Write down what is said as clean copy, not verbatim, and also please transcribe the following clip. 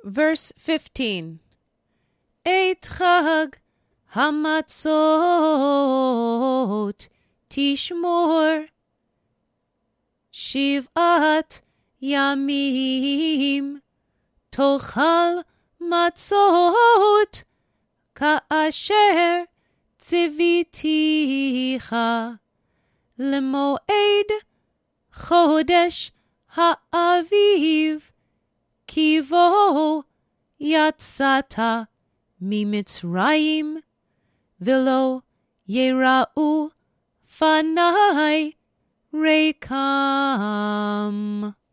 Verse 15. Et Chag Hamatzot Tishmor Shivat Yamim Tochal Matzot Ka'asher Tziviticha Lemoed Chodesh Ha'aviv Kivo Yatsata Mimitzrayim Vilo Yera'u Fanai Rekam.